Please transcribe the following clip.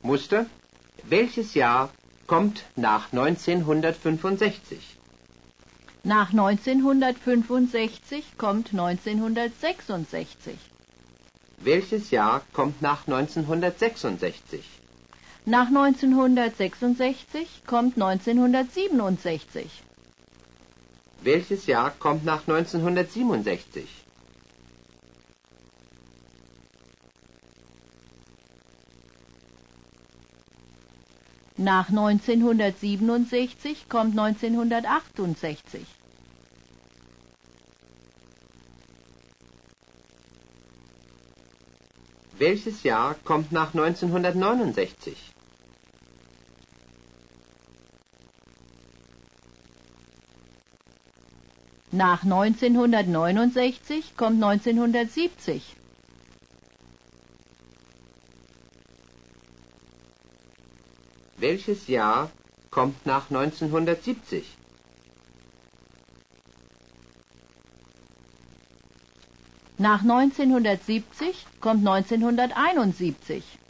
Muster: Welches Jahr kommt nach 1965? Nach 1965 kommt 1966. Welches Jahr kommt nach 1966? Nach 1966 kommt 1967. Welches Jahr kommt nach 1967? Nach 1967 kommt 1968. Welches Jahr kommt nach 1969? Nach 1969 kommt 1970. Welches Jahr kommt nach 1970? Nach 1970 kommt 1971.